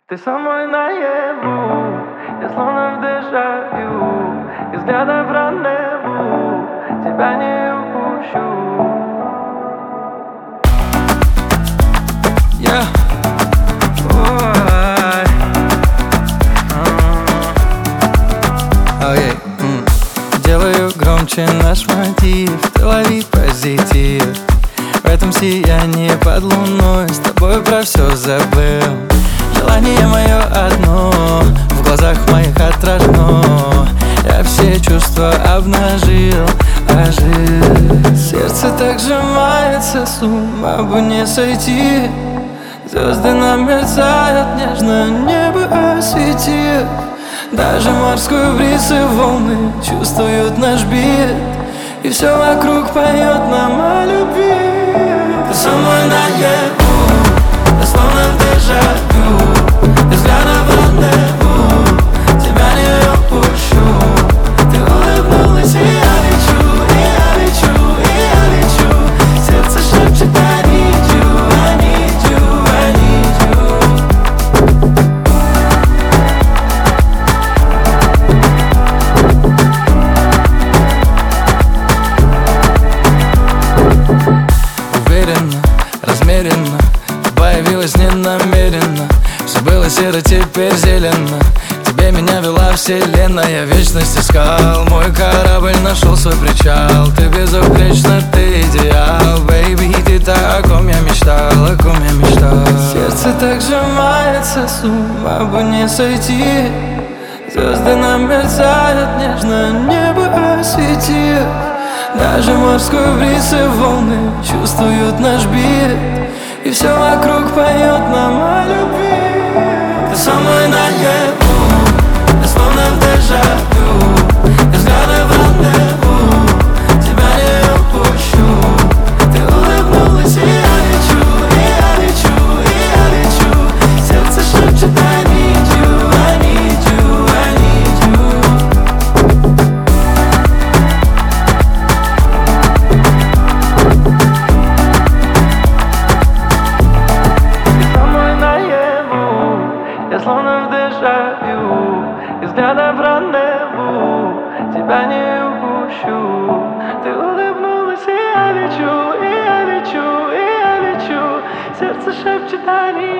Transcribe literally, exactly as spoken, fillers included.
Ты со мной наяву, я словно в дежавю, и взгляда в рандеву тебя не упущу. Yeah. Ой. Okay. Mm. Делаю громче наш мотив, ты лови позитив. В этом сиянии под луной с тобой про все забыл. Желание мое одно, в глазах моих отражено. Я все чувства обнажил, ожил. Сердце так сжимается, с ума бы не сойти. Звезды нам мерцают, нежно небо осветив. Даже морской бриз и волны чувствуют наш бит, и все вокруг поет нам о любви. Ты со мной наяву, я словно в дежавю, и взгляда в рандеву тебя не упущу. Ты улыбнулась, и я лечу, и я лечу, и я лечу. Сердце шепчет I need you, I need you, I need you. Уверенно, размеренно, появилась ненамеренно. Все было серо, теперь зелено. Тебе меня вела вселенная, вечность искал. Мой корабль нашел свой причал. Ты безупречна, ты идеал, бэйби. Ты та, о ком я мечтал, о ком я мечтал. Сердце так сжимается, с ума бы не сойти. Звезды нам мерцают, нежно небо осветив. Даже морской бриз и волны чувствуют наш бит, и все вокруг поет нам о любви. Ты со мной наяву, я словно в дежавю, и взгляды в рандеву тебя не упущу. Ты улыбнулась, и я лечу, и я лечу, и я лечу. Сердце шепчет I need you, I need you, I need you. Я словно в дежавю, и взгляда в рандеву тебя не упущу. Ты улыбнулась, и я лечу, и я лечу, и я лечу. Сердце шепчет I need